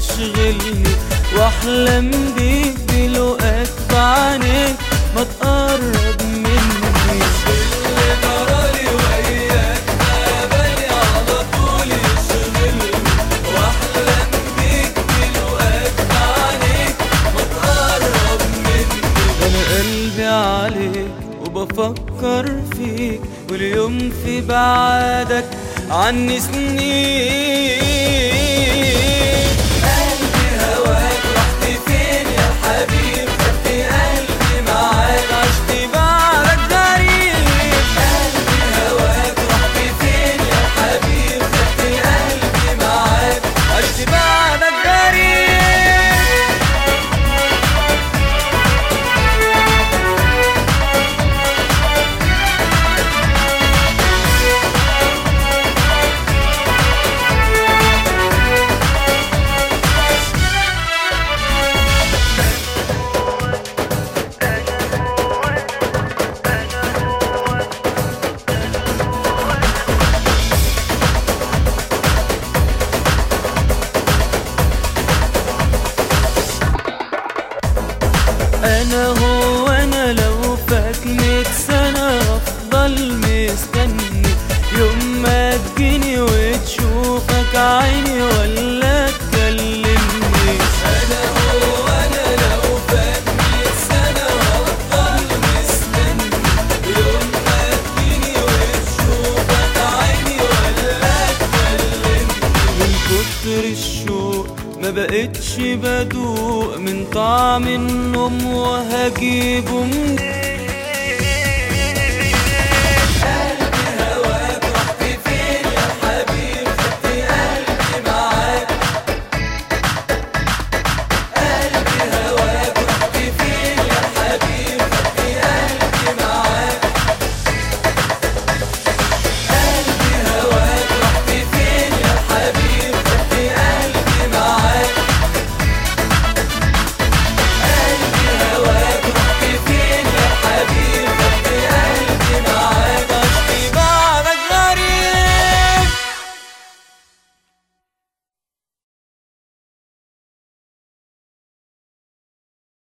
تشغلني، واحلم بيك بلقاك بعينيك ما تقرب مني. اللي جرالي وياك بالي على طول يشغلني، واحلم بيك بلقاك بعينيك ما تقرب مني. انا قلبي عليك وبفكر فيك، واليوم في بعدك عني سنين. قلبي هواك رحت فين يا حبيب، خدت قلبي معاك عشت بعدك غريب. قلبي هواك رحت فين يا حبيب، خدت قلبي معاك عشت بعدك غريب. أنا هو أنا لو فات 100 سنة أفضل مستني يوم ما تجيني وتشوفك عيني ولا تكلمني. أنا هو أنا لو فات 100 سنة أفضل مستني يوم ما تجيني وتشوفك عيني ولا تكلمني. من كتر الشوق ما بقتش بدوق من طعم النوم، وهجيبه منين؟